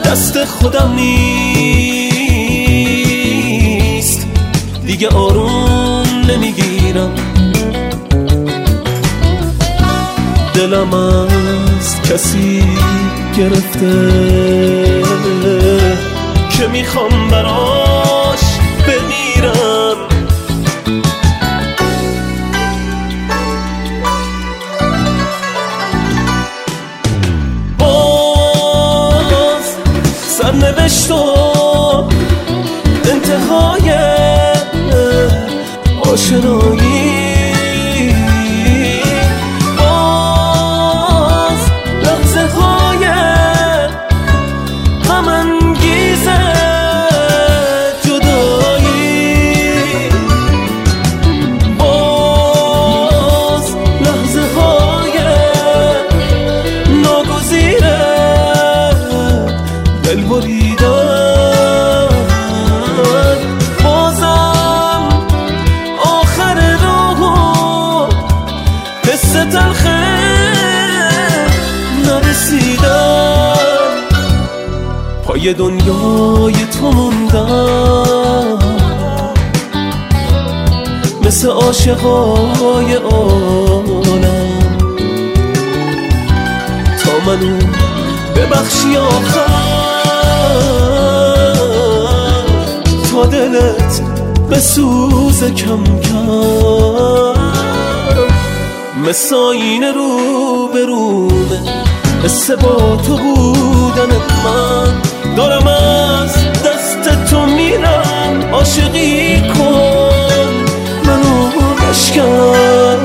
دست خودم نیست، دیگه آروم نمیگیرم. دلم از کسی گرفته که میخوام براش بمیرم. باز سرنوشت و انتهای آشنایی، بازم آخر راهو حس تلخه نرسیدم. پای دنیای تو موندم مثل عاشقای عالم، تا منو ببخشی آخر، تا دلت بسوزه کم کم. مثل آینه رو به رومه حس با تو بودن من، دارم از دست تو میرم. عاشقی کن منو بشکن.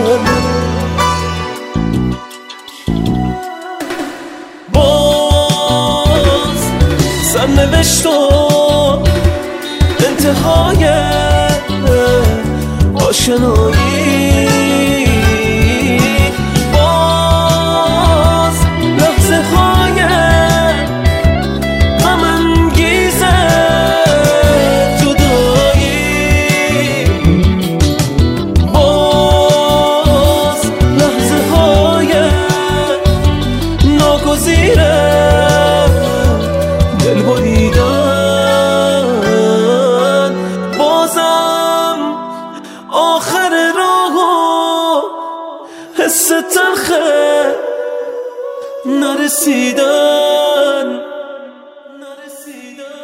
باز سرنوشت و انتهای آشنایی، باز لحظه های غم انگیز جدایی، باز لحظه های ناگزیر دل بریدن. بازم آخر راهو حس تلخه نرسیدن.